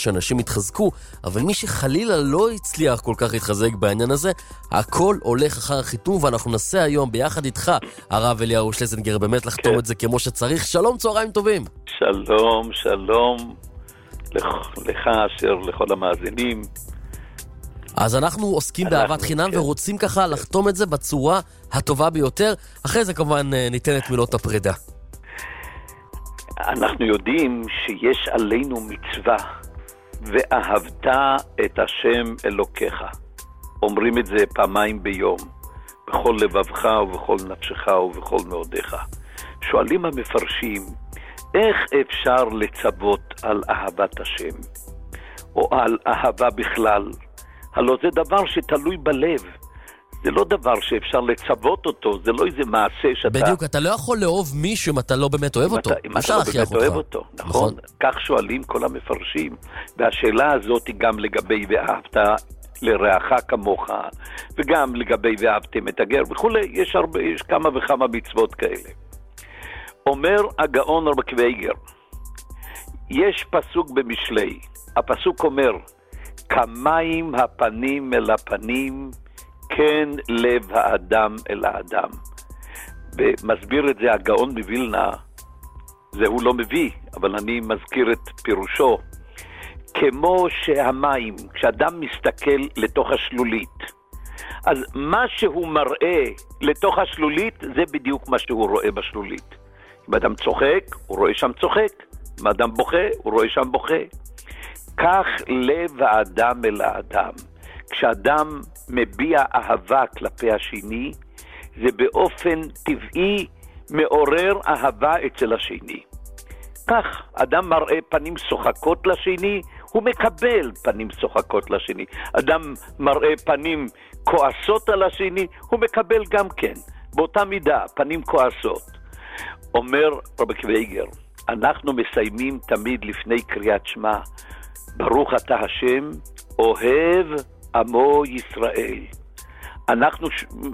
שאנשים יתחזקו, אבל מי שחלילה לא הצליח כל כך להתחזק בעניין הזה, הכל הולך אחר החיתום, ואנחנו ננסה היום ביחד איתך, הרב אליהו שלזינגר, באמת לחתום את זה כמו שצריך. שלום, צהריים טובים. שלום, שלום לך אשר לכל המאזינים. אז אנחנו עוסקים באהבת חינם ורוצים ככה לחתום את זה בצורה הטובה ביותר. אחרי זה כמובן ניתן את מילות הפרידה. אנחנו יודעים שיש עלינו מצווה, ואהבת את השם אלוקיך. אומרים את זה פעמיים ביום, בכל לבבך ובכל נפשך ובכל מאודיך. שואלים המפרשים, איך אפשר לצוות על אהבת השם, או על אהבה בכלל? הלא זה דבר שתלוי בלב, זה לא דבר שאפשר לצוות אותו, זה לא איזה מעשה שאתה... בדיוק, אתה לא יכול לאהוב מישהו אם אתה לא באמת אוהב אותו. אם אתה לא באמת אוהב אותו, נכון? כך שואלים כל המפרשים, והשאלה הזאת היא גם לגבי ואהבת לרעך כמוך, וגם לגבי ואהבתם את הגר וכולי, יש כמה וכמה מצוות כאלה. אומר הגאון רבי קוויגר, יש פסוק במשלי, הפסוק אומר, כמים הפנים אל הפנים, כן לב האדם אל האדם. ומסביר את זה הגאון מווילנה, זה הוא לא מביא, אבל אני מזכיר את פירושו, כמו שהמים, כשאדם מסתכל לתוך השלולית, אז מה שהוא מראה לתוך השלולית, זה בדיוק מה שהוא רואה בשלולית. אם אדם צוחק, הוא רואה שם צוחק. אם אדם בוכה, הוא רואה שם בוכה. כך לב האדם אל האדם. כשאדם מביע אהבה כלפי השני, זה באופן טבעי מעורר אהבה אצל השני. כך אדם מראה פנים שוחקות לשני, הוא מקבל פנים שוחקות לשני. אדם מראה פנים כועסות על השני, הוא מקבל גם כן. באותה מידה, פנים כועסות. אומר רבי קוויגר, אנחנו מסיימים תמיד לפני קריאת שמע, ברוך אתה השם, אוהב עמו ישראל. אנחנו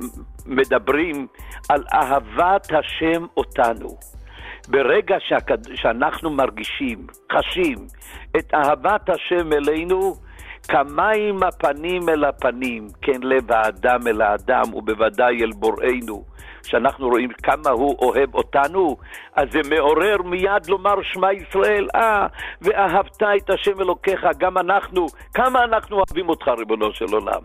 מדברים על אהבת השם אותנו. ברגע שאנחנו מרגישים, חשים את אהבת השם אלינו, כמים הפנים אל הפנים, כן לב האדם אל האדם, ובוודאי אל בוראנו, שאנחנו רואים כמה הוא אוהב אותנו, אז זה מעורר מיד לומר שמע ישראל, ואהבת את השם אלוקיך, גם אנחנו, כמה אנחנו אוהבים אותך ריבונו של עולם.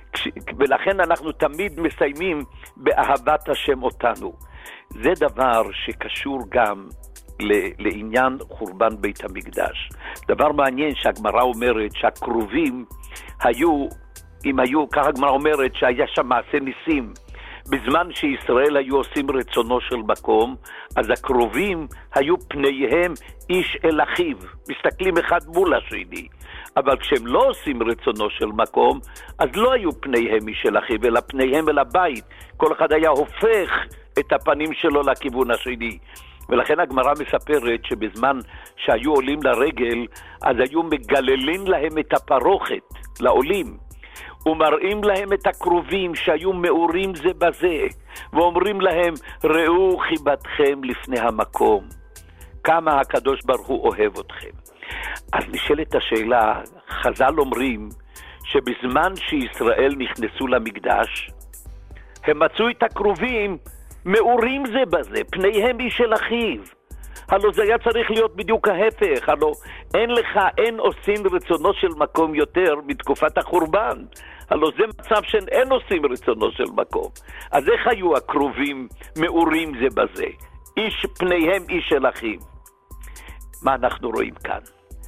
ולכן אנחנו תמיד מסיימים באהבת השם אותנו. זה דבר שקשור גם לעניין חורבן בית המקדש. דבר מעניין שהגמרא אומרת שהקרובים היו, ככה הגמרא אומרת שהיה שם מעשה ניסים, בזמן שישראל היו עושים רצונו של מקום, אז הקרובים היו פניהם איש אל אחיו, מסתכלים אחד מול השני. אבל כשהם לא עושים רצונו של מקום, אז לא היו פניהם איש אל אחיו, אלא פניהם אל הבית. כל אחד היה הופך את הפנים שלו לכיוון השני. ולכן הגמרא מספרת שבזמן שהיו עולים לרגל, אז היו מגללים להם את הפרוכת לעולים, ומראים להם את הקרובים שהיו מאורים זה בזה, ואומרים להם, ראו חיבתכם לפני המקום, כמה הקדוש ברוך הוא אוהב אתכם. אז נשאלת השאלה, חז"ל אומרים שבזמן שישראל נכנסו למקדש, הם מצאו את הקרובים מאורים זה בזה, פניהם איש אל אחיו. הלא זה היה צריך להיות בדיוק ההפך. הלא אין עושים רצונו של מקום יותר מתקופת החורבן. הלא זה מצב שאין עושים רצונו של מקום. אז איך היו הקרובים מאורים זה בזה? פניהם איש אל אחיו. מה אנחנו רואים כאן?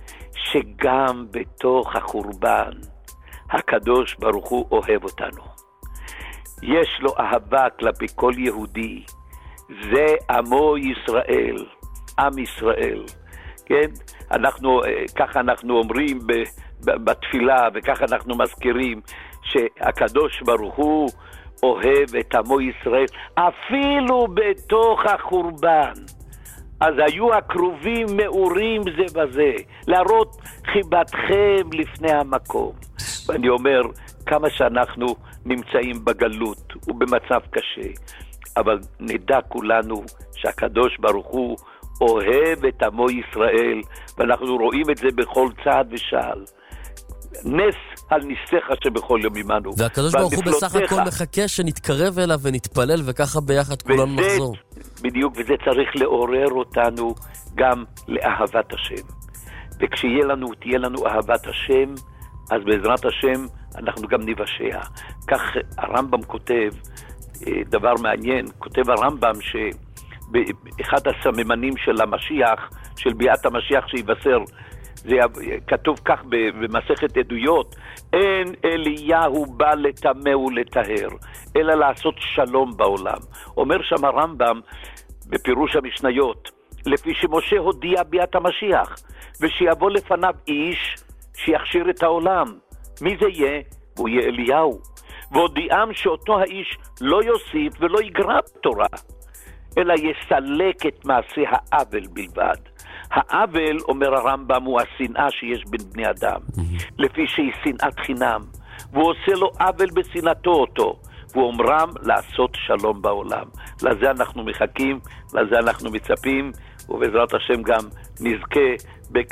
שגם בתוך החורבן הקדוש ברוך הוא אוהב אותנו. יש לו אהבה כלפי כל יהודי. זה עמו ישראל, עם ישראל. כן? ככה אנחנו אומרים בתפילה, וככה אנחנו מזכירים שהקדוש ברוך הוא אוהב את עמו ישראל, אפילו בתוך החורבן. אז היו הקרובים מאורים זה בזה, להראות חיבתכם לפני המקום. ואני אומר, כמה שאנחנו נמצאים בגלות ובמצב קשה, אבל נדע כולנו שהקדוש ברוך הוא אוהב את עמו ישראל, ואנחנו רואים את זה בכל צעד ושעל. נס על ניסך שבכל יום עמנו. והקדוש ברוך הוא בסך הכל מחכה שנתקרב אליו ונתפלל, וככה ביחד כולנו נחזור. בדיוק, וזה צריך לעורר אותנו גם לאהבת השם. וכשתהיה לנו אהבת השם, אז בעזרת השם אנחנו גם נבשע. כך הרמב"ם כותב, דבר מעניין, כותב הרמב"ם שבאחד הסממנים של המשיח, של ביאת המשיח שיבשר, זה כתוב כך במסכת עדויות, אין אליהו בא לטמא ולטהר, אלא לעשות שלום בעולם. אומר שם הרמב"ם בפירוש המשניות, לפי שמשה הודיע ביאת המשיח, ושיבוא לפניו איש שיכשיר את העולם. מי זה יהיה? הוא יהיה אליהו. והודיעם שאותו האיש לא יוסיף ולא יגרע תורה, אלא יסלק את מעשה העוול בלבד. העוול, אומר הרמב"ם, הוא השנאה שיש בין בני אדם, לפי שהיא שנאת חינם, והוא עושה לו עוול בשנאתו אותו, והוא אומרם לעשות שלום בעולם. לזה אנחנו מחכים, לזה אנחנו מצפים, ובעזרת השם גם נזכה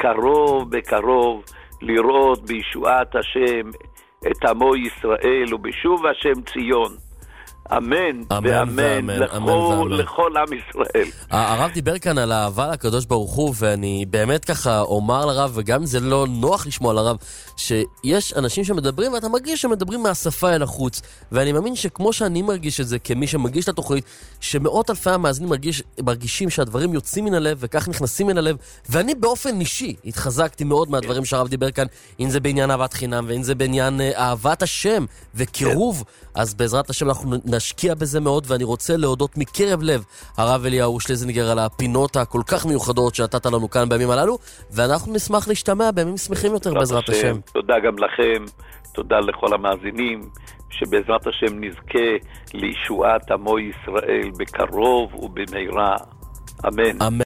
בקרוב לראות בישועת השם את עמו ישראל ובשוב השם ציון. אמן ואמן לכל עם ישראל. הרב דיבר כאן על האהבה לקדוש ברוך הוא, ואני באמת ככה אומר לרב, וגם זה לא נוח לשמוע לרב, שיש אנשים שמדברים, ואתה מרגיש שמדברים מהשפה אל החוץ, ואני מאמין שכמו שאני מרגיש את זה כמי שמגיש לתוכנית, שמאות אלפי המאזינים מרגישים שהדברים יוצאים מן הלב וכך נכנסים מן הלב, ואני באופן אישי התחזקתי מאוד מהדברים שהרב דיבר כאן, אם זה בעניין אהבת חינם ואם זה בעניין אהבת השם וקירוב. אז בעזרת השם אנחנו נשקיע בזה מאוד, ואני רוצה להודות מקרב לב הרב אליהו שלזינגר על הפינות הכל כך מיוחדות שנתת לנו כאן בימים הללו, ואנחנו נשמח להשתמע בימים שמחים יותר בעזרת השם. תודה גם לכם, תודה לכל המאזינים, שבעזרת השם נזכה לישועת עמו ישראל בקרוב ובמהרה. אמן.